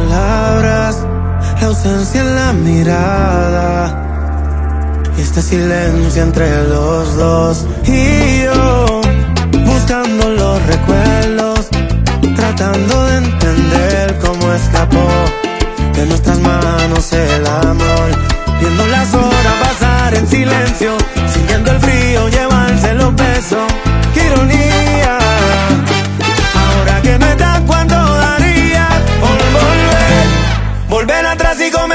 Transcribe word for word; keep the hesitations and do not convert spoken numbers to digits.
palabras, la ausencia en la mirada y este silencio entre los dos. Y yo, buscando los recuerdos, tratando de entender cómo escapó de nuestras manos el amor. Viendo las horas pasar en silencio, sintiendo el frío llevarse los besos. ¡Qué ironía! Ahora que no estás, ¿cuánto daría por volver? Volver atrás y comenzar